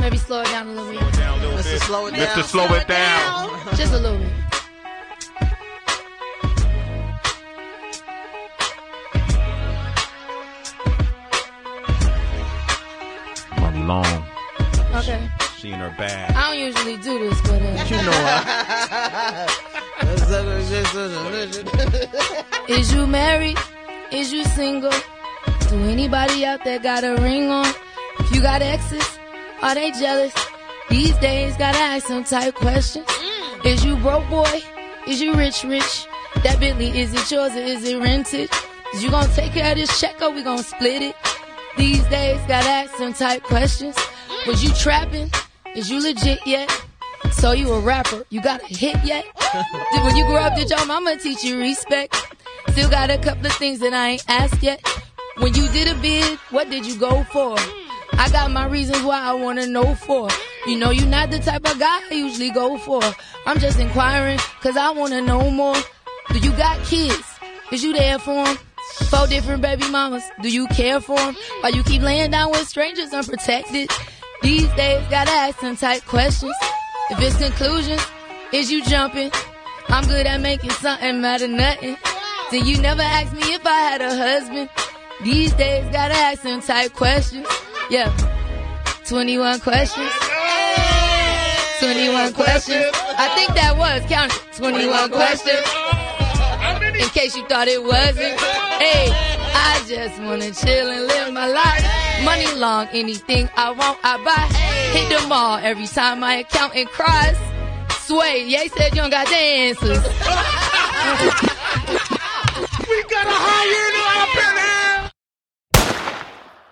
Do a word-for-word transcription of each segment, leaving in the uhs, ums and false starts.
Maybe slow it down a little bit. Slow it down a little Mister bit. Slow it down. Mister Slow it down. Just a little bit. Money long. Okay. She in her bag. I don't usually do this, but uh, You know her. is you married? Is you single? Do anybody out there got a ring on? If you got exes, are they jealous? These days, gotta ask some type questions. Is you broke, boy? Is you rich, rich? That Bentley, is it yours or is it rented? Is you gonna take care of this check or we gonna split it? These days, gotta ask some type questions. Was you trapping? Is you legit yet? So you a rapper? You got a hit yet? Did when you grow up, did your mama teach you respect? Still got a couple of things that I ain't asked yet. When you did a bid, what did you go for? I got my reasons why I wanna know for. You know you not the type of guy I usually go for. I'm just inquiring, cause I wanna know more. Do you got kids? Is you there for them? Four different baby mamas, do you care for them? Why you keep laying down with strangers unprotected? These days, gotta ask some tight questions. If it's conclusions, is you jumping? I'm good at making something out of nothing. Then you never asked me if I had a husband. These days, gotta ask some tight questions. Yeah, twenty-one questions. twenty-one questions. I think that was counted. twenty-one questions. In case you thought it wasn't. Hey, I just wanna chill and live my life. Money long, anything I want, I buy. Hit the mall every time my accountant cries. Sway, yeah, he said you don't got the answers. We got a higher up in here.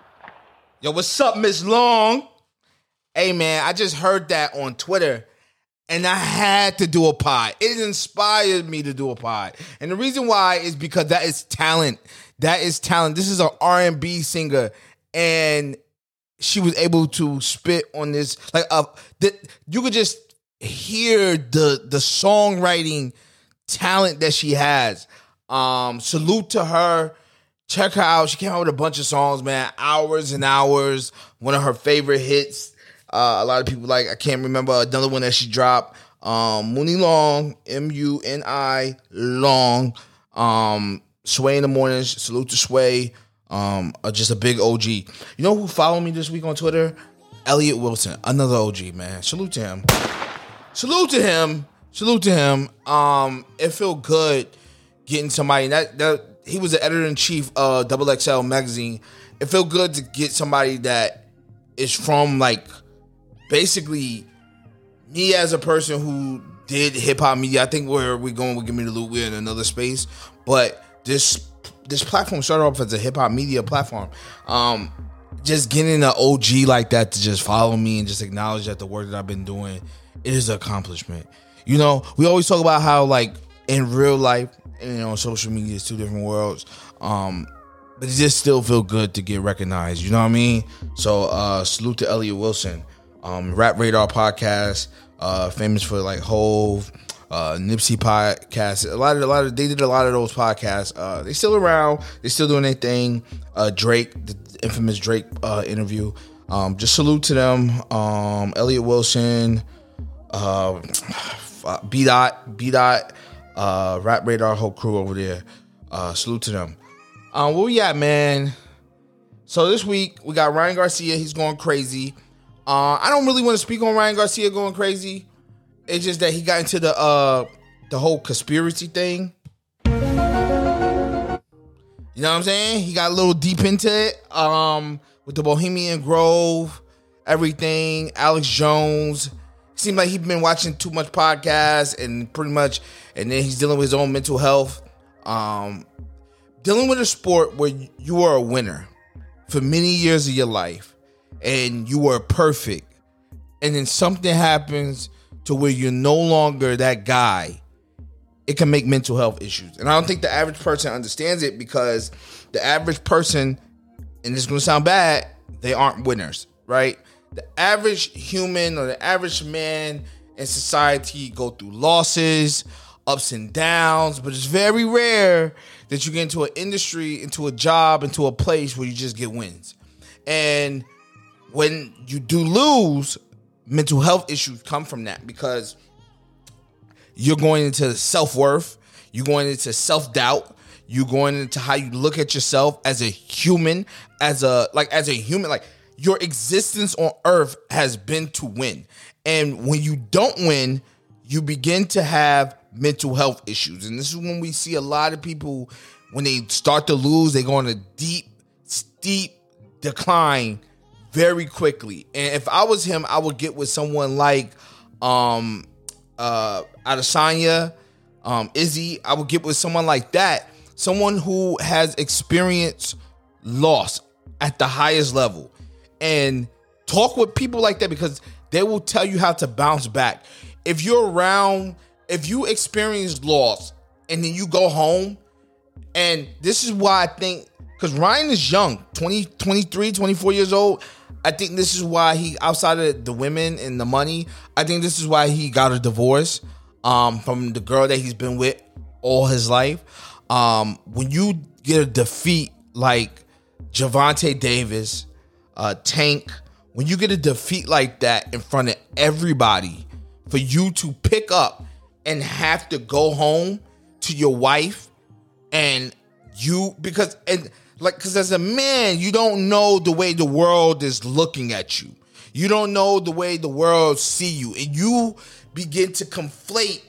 Yo, what's up, Miss Long? Hey, man, I just heard that on Twitter, and I had to do a pod. It inspired me to do a pod. And the reason why is because that is talent. That is talent. This is an R and B singer, and she was able to spit on this. Like, uh, the, you could just hear the the songwriting talent that she has. Um, salute to her. Check her out. She came out with a bunch of songs, man. Hours and Hours. One of her favorite hits. Uh, a lot of people like, I can't remember another one that she dropped. Um, Mooney Long, M U N I Long. Um, Sway in the Mornings. Salute to Sway. Um, uh, just a big O G. You know who followed me this week on Twitter? Elliot Wilson. Another O G, man. Salute to him. Salute to him. Salute to him. Um, it felt good getting somebody that that he was the editor-in-chief of Double X L magazine. It felt good to get somebody that is from, like, basically me as a person who did hip-hop media. I think where we're going with Give Me the Loot, we're in another space. But this this platform started off as a hip-hop media platform. Um, just getting an O G like that to just follow me and just acknowledge that the work that I've been doing, it is an accomplishment. You know, we always talk about how, like, in real life, and, you know, social media is two different worlds. Um, but it just still feel good to get recognized. You know what I mean? So uh, salute to Elliot Wilson. Um, Rap Radar podcast, uh, famous for like Hove, uh, Nipsey podcast. A lot of, a lot of, they did a lot of those podcasts. Uh, they still around. They still doing their thing. Uh, Drake, the infamous Drake uh, interview. Um, just salute to them. Um, Elliot Wilson, uh, B Dot, B Dot. Uh, Rap Radar, whole crew over there. Uh, salute to them. Um, where we at, man? So this week we got Ryan Garcia. He's going crazy. Uh, I don't really want to speak on Ryan Garcia going crazy. It's just that he got into the uh, the whole conspiracy thing. You know what I'm saying? He got a little deep into it. Um, with the Bohemian Grove, everything. Alex Jones. Seemed like he's been watching too much podcasts and pretty much, and then he's dealing with his own mental health. Um, dealing with a sport where you are a winner for many years of your life and you are perfect, and then something happens to where you're no longer that guy, it can make mental health issues. And I don't think the average person understands it, because the average person, and it's going to sound bad, they aren't winners, right? The average human or the average man in society go through losses, ups and downs, but it's very rare that you get into an industry, into a job, into a place where you just get wins. And when you do lose, mental health issues come from that, because you're going into self-worth, you're going into self-doubt, you're going into how you look at yourself as a human, as a like as a human, like your existence on earth has been to win. And when you don't win, you begin to have mental health issues. And this is when we see a lot of people, when they start to lose, they go on a deep, steep decline very quickly. And if I was him, I would get with someone like um, uh, Adesanya, um, Izzy. I would get with someone like that, someone who has experienced loss at the highest level, and talk with people like that, because they will tell you how to bounce back. If you're around, if you experience loss and then you go home, and this is why I think, because Ryan is young, twenty, twenty-three, twenty-four years old. I think this is why he, outside of the women and the money, I think this is why he got a divorce um, from the girl that he's been with all his life. Um, when you get a defeat like Gervonta Davis, uh, Tank, when you get a defeat like that in front of everybody, for you to pick up and have to go home to your wife, and you, because, and like, because as a man, you don't know the way the world is looking at you. You don't know the way the world see you. And you begin to conflate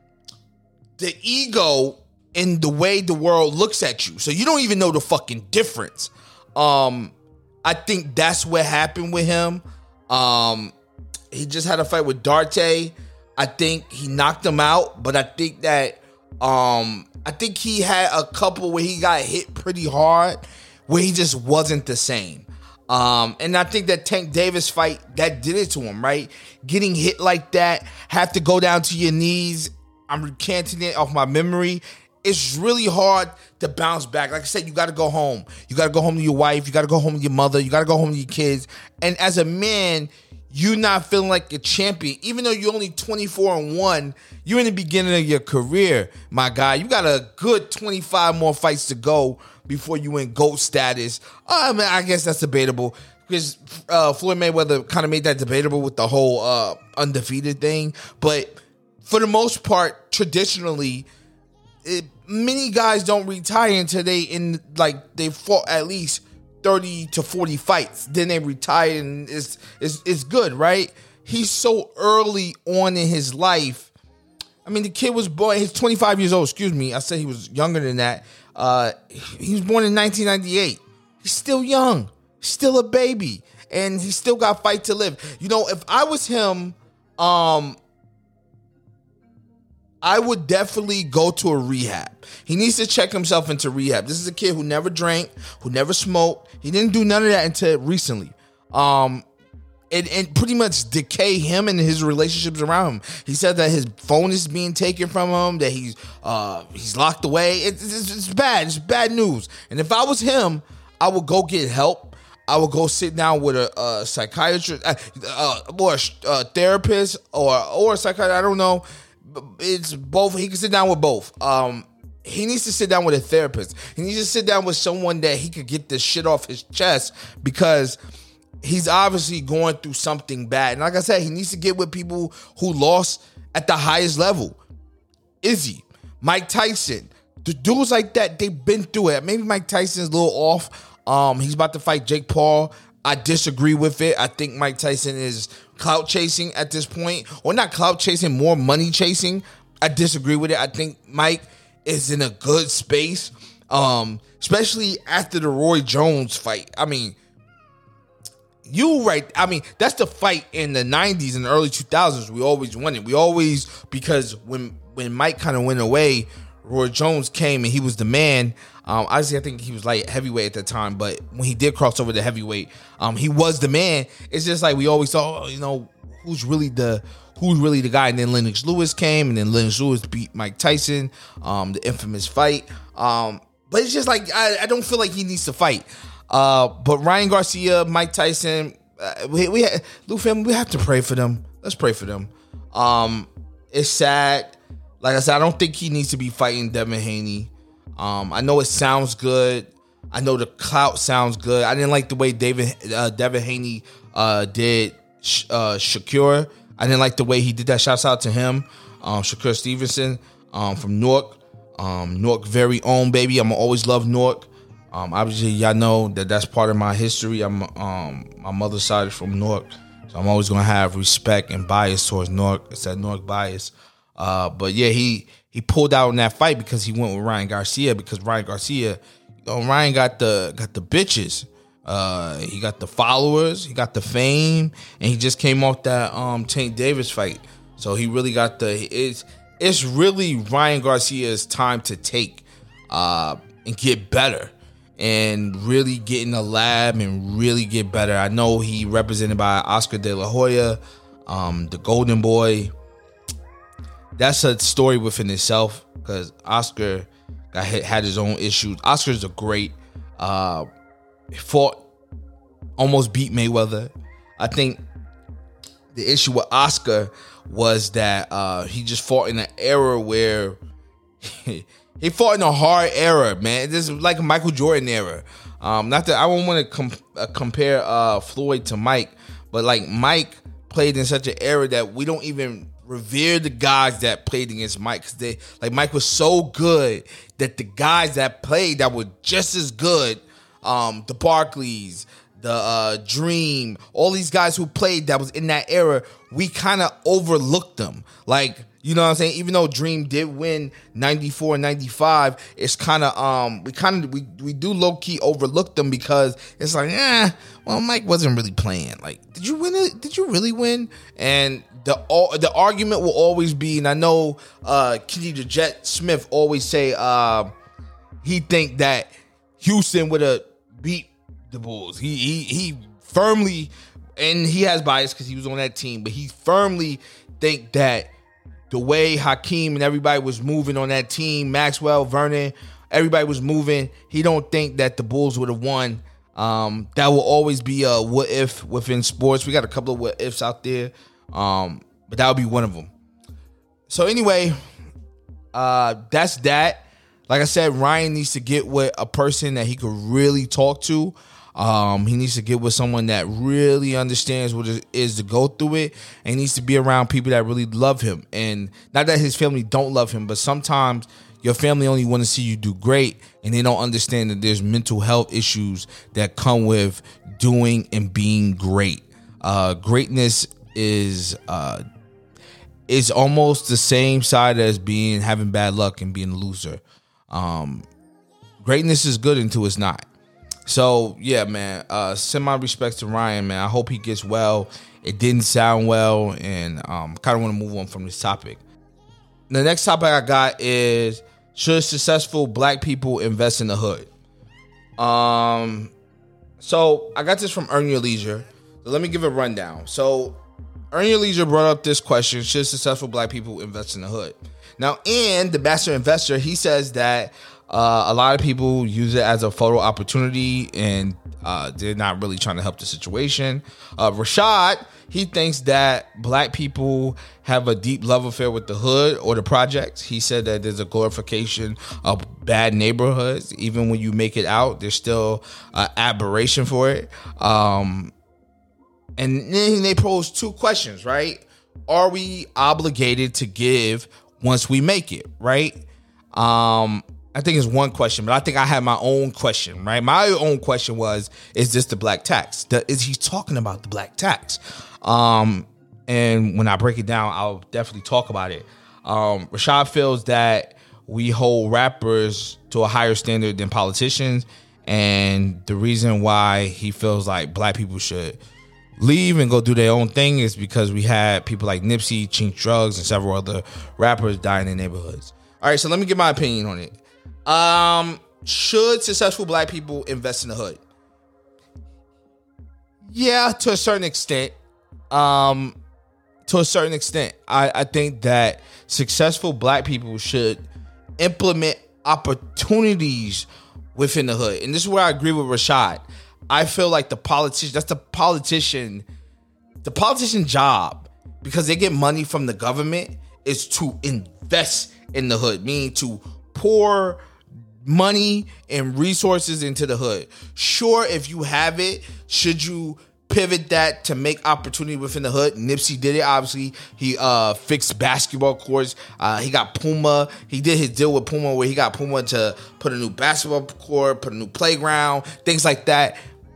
the ego in the way the world looks at you. So you don't even know the fucking difference. Um, I think that's what happened with him. Um, he just had a fight with Darte. I think he knocked him out, but I think that um, I think he had a couple where he got hit pretty hard, where he just wasn't the same. Um, and I think that Tank Davis fight, that did it to him, right? Getting hit like that, have to go down to your knees. I'm recanting it off my memory. It's really hard to bounce back. Like I said, you got to go home. You got to go home to your wife. You got to go home to your mother. You got to go home to your kids. And as a man, you're not feeling like a champion. Even though you're only twenty-four and one, you're in the beginning of your career, my guy. You got a good twenty-five more fights to go before you in GOAT status. I mean, I guess that's debatable, because uh, Floyd Mayweather kind of made that debatable with the whole uh, undefeated thing. But for the most part, traditionally, it, many guys don't retire until they in like they fought at least thirty to forty fights. Then they retire, and it's, it's, it's good, right? He's so early on in his life. I mean, the kid was born, he's twenty-five years old, excuse me. I said he was younger than that. Uh, he was born in nineteen ninety-eight. He's still young, still a baby, and he still got fight to live. You know, if I was him, um, I would definitely go to a rehab. He needs to check himself into rehab. This is a kid who never drank, who never smoked. He didn't do none of that until recently. Um, and, and pretty much decay him and his relationships around him. He said that his phone is being taken from him, that he's uh, he's locked away. It's, it's, it's bad. It's bad news. And if I was him, I would go get help. I would go sit down with a, a psychiatrist, uh, uh, or a, a therapist, or or a psychiatrist. I don't know. It's both. He can sit down with both. Um, he needs to sit down with a therapist. He needs to sit down with someone that he could get this shit off his chest, because he's obviously going through something bad. And like I said, he needs to get with people who lost at the highest level. Izzy, Mike Tyson, the dudes like that, they've been through it. Maybe Mike Tyson's a little off. Um, he's about to fight Jake Paul. I disagree with it. I think Mike Tyson is clout chasing at this point, or not clout chasing, more money chasing. I disagree with it. I think Mike is in a good space, um, especially after the Roy Jones fight. I mean, you right. I mean, that's the fight in the nineties and the early two thousands. We always wanted. We always, because when when Mike kind of went away, Roy Jones came and he was the man. Um, obviously, I think he was like heavyweight at the time, but when he did cross over to heavyweight, um, he was the man. It's just like we always thought, oh, you know, who's really the who's really the guy? And then Lennox Lewis came, and then Lennox Lewis beat Mike Tyson, um, the infamous fight. Um, but it's just like I, I don't feel like he needs to fight. Uh, but Ryan Garcia, Mike Tyson, uh, we we Lou family, we have to pray for them. Let's pray for them. Um, it's sad. Like I said, I don't think he needs to be fighting Devin Haney. Um, I know it sounds good. I know the clout sounds good. I didn't like the way David uh, Devin Haney uh, did uh, Shakur. I didn't like the way he did that. Shouts out to him, um, Shakur Stevenson um, from Newark. Um, Newark very own, baby. I'm going to always love Newark. Um, obviously, y'all know that that's part of my history. I'm um, my mother's side is from Newark. So I'm always going to have respect and bias towards Newark. It's that Newark bias. Uh, but, yeah, he he pulled out in that fight because he went with Ryan Garcia because Ryan Garcia, you know, Ryan got the got the bitches. Uh, he got the followers, he got the fame, and he just came off that um, Tank Davis fight. So he really got the it's it's really Ryan Garcia's time to take uh, and get better and really get in the lab and really get better. I know he represented by Oscar De La Hoya, um, the Golden Boy. That's a story within itself because Oscar got hit, had his own issues. Oscar's a great. Uh, fought, almost beat Mayweather. I think the issue with Oscar was that uh, he just fought in an era where he, he fought in a hard era, man. This is like a Michael Jordan era. Um, not that I don't want to com- uh, compare uh, Floyd to Mike, but like Mike played in such an era that we don't even revere the guys that played against Mike. Cause they like Mike was so good that the guys that played that were just as good. Um, the Barkleys, the uh, Dream, all these guys who played that was in that era, we kind of overlooked them. Like, you know what I'm saying? Even though Dream did win ninety-four and ninety-five, it's kind of, um, we kind of, we, we do low-key overlook them because it's like, eh, well, Mike wasn't really playing. Like, did you win it? Did you really win? And the the argument will always be, and I know uh, Kenny the Jet Smith always say uh, he think that Houston would have beat the Bulls. He he he firmly, and he has bias because he was on that team, but he firmly think that the way Hakeem and everybody was moving on that team, Maxwell, Vernon, everybody was moving, he don't think that the Bulls would have won. Um, that will always be a what if within sports. We got a couple of what ifs out there, um, but that would be one of them. So anyway, uh, that's that. Like I said, Ryan needs to get with a person that he could really talk to. Um, he needs to get with someone that really understands what it is to go through it, and he needs to be around people that really love him. And not that his family don't love him, but sometimes your family only want to see you do great, and they don't understand that there's mental health issues that come with doing and being great. Uh, greatness is uh, is almost the same side as being having bad luck and being a loser. Um, greatness is good until it's not. So yeah, man, uh, send my respects to Ryan, man. I hope he gets well. It didn't sound well, and um, kind of want to move on from this topic. The next topic I got is, should successful black people invest in the hood? Um, so I got this from Earn Your Leisure. So let me give a rundown. So Earn Your Leisure brought up this question: should successful black people invest in the hood? Now, and the master investor, he says that uh, a lot of people use it as a photo opportunity, and uh, they're not really trying to help the situation. Uh, Rashad, he thinks that black people have a deep love affair with the hood or the projects. He said that there's a glorification of bad neighborhoods. Even when you make it out, there's still an aberration for it. Um, and then they pose two questions, right? Are we obligated to give once we make it, right? Um, I think it's one question, but I think I had my own question, right? My own question was, is this the black tax? The, is he talking about the black tax? Um, and when I break it down, I'll definitely talk about it. Um, Rashad feels that we hold rappers to a higher standard than politicians, and the reason why he feels like black people should leave and go do their own thing is because we had people like Nipsey, Chink Drugs, and several other rappers dying in neighborhoods. All right, so let me give my opinion on it. Um, should successful black people invest in the hood? Yeah, to a certain extent. Um, to a certain extent, I, I think that successful black people should implement opportunities within the hood. And this is where I agree with Rashad. I feel like the politician, that's the politician, the politician job, because they get money from the government, is to invest in the hood, meaning to pour money and resources into the hood. Sure, if you have it, should you pivot that to make opportunity within the hood. Nipsey did it. Obviously, he uh, fixed basketball courts. Uh, he got Puma. He did his deal with Puma where he got Puma to put a new basketball court, put a new playground, things like that.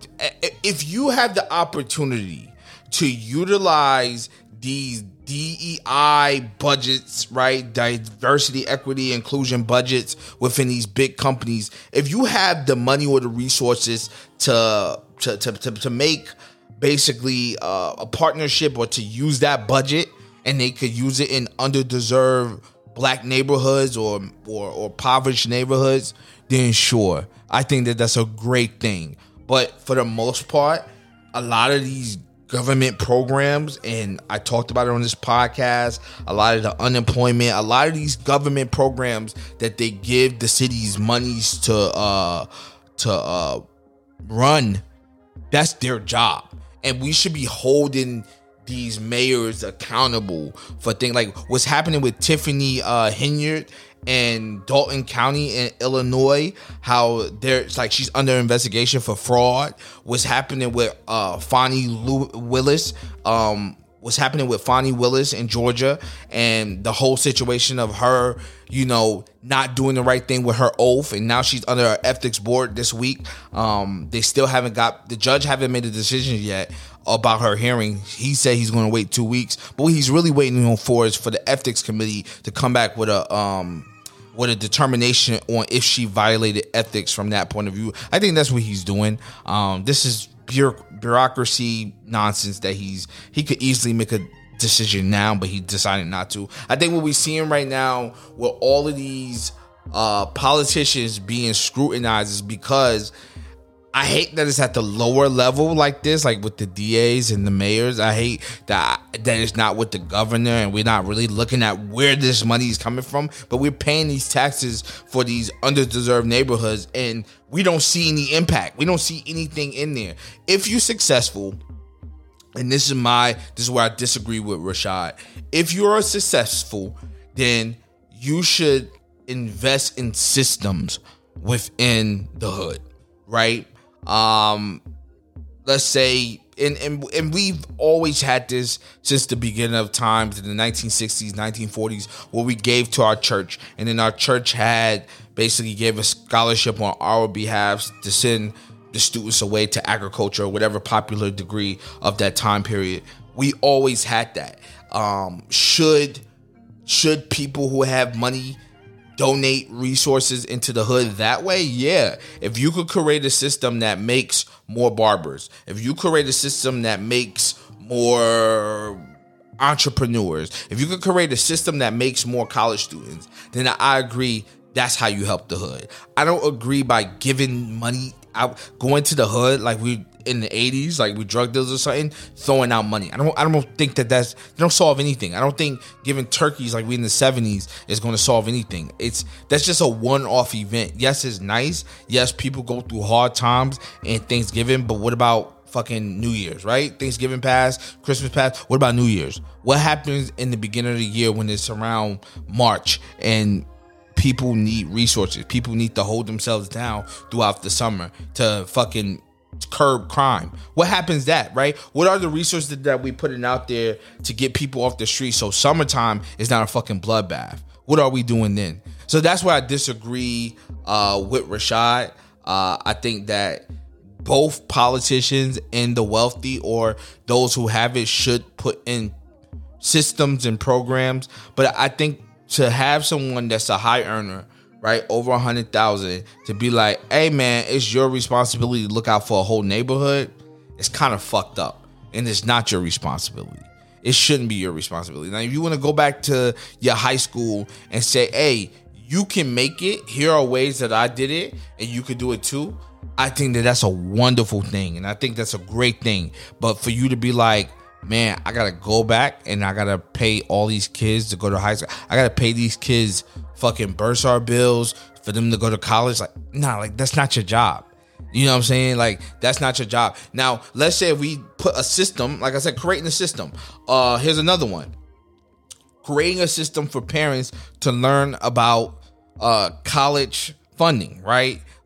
If you have the opportunity to utilize these D E I budgets, right? Diversity, equity, inclusion budgets within these big companies. If you have the money or the resources to to to to, to make basically uh, a partnership or to use that budget, and they could use it in underdeserved black neighborhoods or or, or impoverished neighborhoods, then sure, I think that that's a great thing. But for the most part, a lot of these government programs, and I talked about it on this podcast, a lot of the unemployment, a lot of these government programs that they give the cities monies to uh to uh run, that's their job. And we should be holding these mayors accountable for things like what's happening with Tiffany uh Henyard in Dalton County in Illinois, how there's like she's under investigation for fraud. What's happening with uh Fonnie Lew- Willis, um, what's happening with Fonnie Willis in Georgia, and the whole situation of her, you know, not doing the right thing with her oath, and now she's under an ethics board this week. Um, they still haven't got the judge haven't made a decision yet about her hearing. He said he's going to wait two weeks, but what he's really waiting on for is for the ethics committee to come back with a um. with a determination on if she violated ethics from that point of view. I think that's what he's doing. Um, this is bureaucracy nonsense that he's he could easily make a decision now, but he decided not to. I think what we're seeing right now with all of these uh, politicians being scrutinized is because I hate that it's at the lower level like this, like with the D As and the mayors. I hate that that it's not with the governor, and we're not really looking at where this money is coming from. But we're paying these taxes for these underdeserved neighborhoods, and we don't see any impact. We don't see anything in there. If you're successful, and this is my this is where I disagree with Rashad. If you're successful, then you should invest in systems within the hood, right? Um, let's say, and, and and we've always had this since the beginning of times in the nineteen sixties, nineteen forties, where we gave to our church, and then our church had basically gave a scholarship on our behalf to send the students away to agriculture or whatever popular degree of that time period. We always had that. Um, should should people who have money donate resources into the hood that way? Yeah. If you could create a system that makes more barbers, if you create a system that makes more entrepreneurs, if you could create a system that makes more college students, then I agree that's how you help the hood. I don't agree by giving money out, going to the hood like we in the eighties, like we drug dealers or something, throwing out money. I don't I don't think that that's they don't solve anything. I don't think giving turkeys like we in the seventies is going to solve anything. It's that's just a one-off event. Yes, it's nice. Yes, people go through hard times and Thanksgiving, but what about fucking New Year's, right? Thanksgiving passed, Christmas passed. What about New Year's? What happens in the beginning of the year when it's around March and people need resources? People need to hold themselves down throughout the summer to fucking curb crime. What happens that, right? What are the resources that we putting out there to get people off the street so summertime is not a fucking bloodbath? What are we doing then? So that's where I disagree uh, with Rashad. Uh, I think that both politicians and the wealthy or those who have it should put in systems and programs. But I think to have someone that's a high earner, right, over a hundred thousand, to be like, hey man, it's your responsibility to look out for a whole neighborhood, it's kind of fucked up, and it's not your responsibility. It shouldn't be your responsibility. Now, if you want to go back to your high school and say, hey, you can make it, here are ways that I did it, and you could do it too, I think that that's a wonderful thing, and I think that's a great thing. But for you to be like, man, I gotta go back and I gotta pay all these kids to go to high school, I gotta pay these kids fucking bursar bills for them to go to college, like, nah, like, that's not your job. You know what I'm saying? Like, that's not your job. Now, let's say we put a system, like I said, creating a system. Uh, here's another one. Creating a system for parents to learn about uh, college funding, right?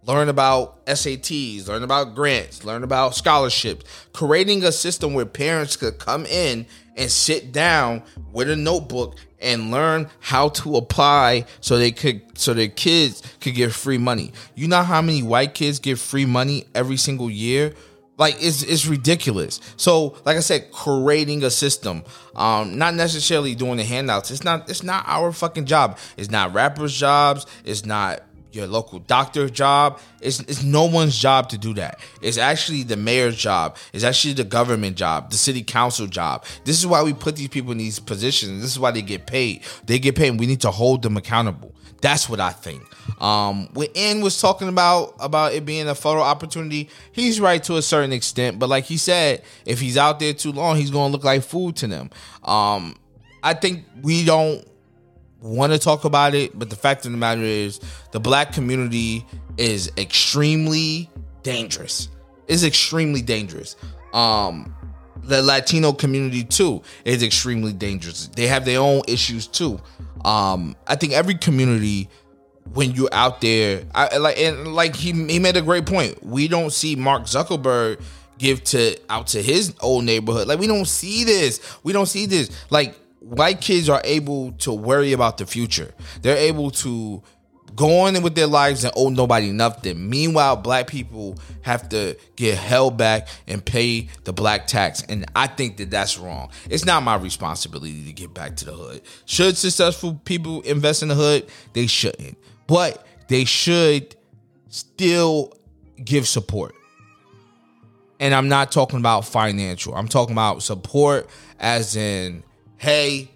learn about S A Ts, learn about grants, learn about scholarships, creating a system where parents could come in and sit down with a notebook and learn how to apply so they could so their kids could get free money. You know how many white kids get free money every single year? Like, it's it's ridiculous. So, like I said, creating a system, um, not necessarily doing the handouts. It's not it's not our fucking job. It's not rappers' jobs. It's not your local doctor's job. It's it's no one's job to do that. It's actually the mayor's job. It's actually the government job, the city council job. This is why we put these people in these positions. This is why they get paid. They get paid, and we need to hold them accountable. That's what I think. Um, when N was talking about about it being a photo opportunity, he's right to a certain extent. But like he said, if he's out there too long, he's going to look like food to them. Um, I think we don't want to talk about it, but the fact of the matter is the black community is extremely dangerous. It's extremely dangerous. Um, the Latino community too is extremely dangerous. They have their own issues too. Um, I think every community, when you're out there, I like and like he he made a great point. We don't see Mark Zuckerberg give to out to his old neighborhood. Like, we don't see this. We don't see this. Like, white kids are able to worry about the future. They're able to go on with their lives and owe nobody nothing. Meanwhile, black people have to get held back and pay the black tax. And I think that that's wrong. It's not my responsibility to get back to the hood. Should successful people invest in the hood? They shouldn't. But they should still give support. And I'm not talking about financial. I'm talking about support as in, hey,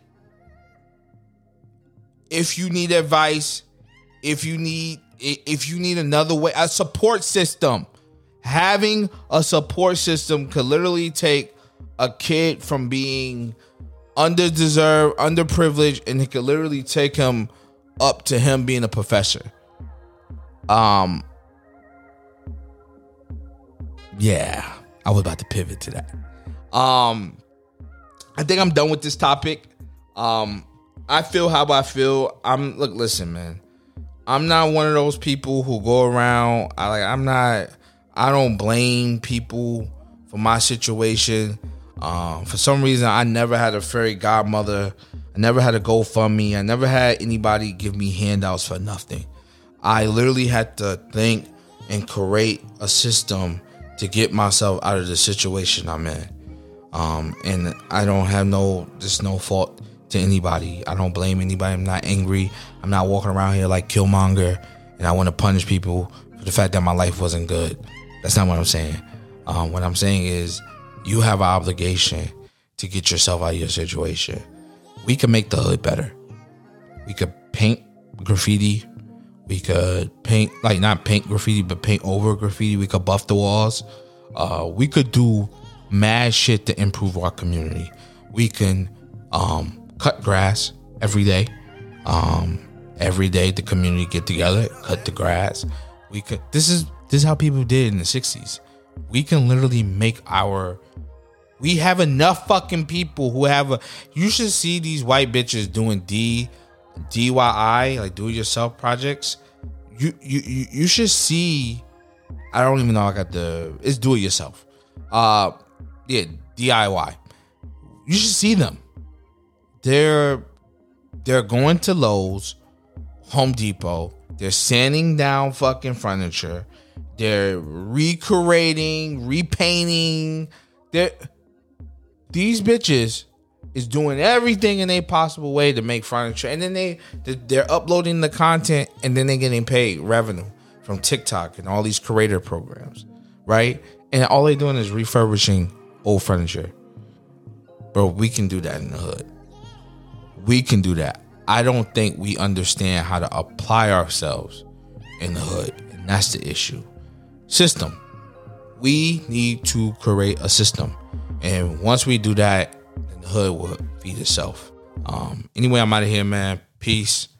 if you need advice, if you need if you need another way, a support system. Having a support system could literally take a kid from being underdeserved, underprivileged, and it could literally take him up to him being a professor. Um, yeah, I was about to pivot to that. Um, I think I'm done with this topic. Um, I feel how I feel. I'm look, listen, man. I'm not one of those people who go around. I like. I'm not. I don't blame people for my situation. Um, for some reason, I never had a fairy godmother. I never had a GoFundMe. I never had anybody give me handouts for nothing. I literally had to think and create a system to get myself out of the situation I'm in. Um, and I don't have no, there's no fault to anybody. I don't blame anybody. I'm not angry. I'm not walking around here like Killmonger and I want to punish people for the fact that my life wasn't good. That's not what I'm saying. Um, what I'm saying is you have an obligation to get yourself out of your situation. We can make the hood better. We could paint graffiti. We could paint, like not paint graffiti, but paint over graffiti. We could buff the walls. Uh, we could do mad shit to improve our community. We can um, cut grass every day. Um, every day the community get together, cut the grass. We could. This is this is how people did in the sixties. We can literally make our. We have enough fucking people who have a. You should see these white bitches doing D, D I Y, like do it yourself projects. You you you you should see. I don't even know. I got the. It's do it yourself. Uh, yeah, D I Y. You should see them. They're they're going to Lowe's, Home Depot. They're sanding down fucking furniture. They're recreating, repainting. They're these bitches is doing everything in a possible way to make furniture, and then they they're uploading the content, and then they're getting paid revenue from TikTok and all these creator programs, right? And all they're doing is refurbishing old furniture. Bro, we can do that in the hood. We can do that. I don't think we understand how to apply ourselves in the hood, and that's the issue. System. We need to create a system, and once we do that, then the hood will feed itself. Um, anyway, I'm out of here, man. Peace.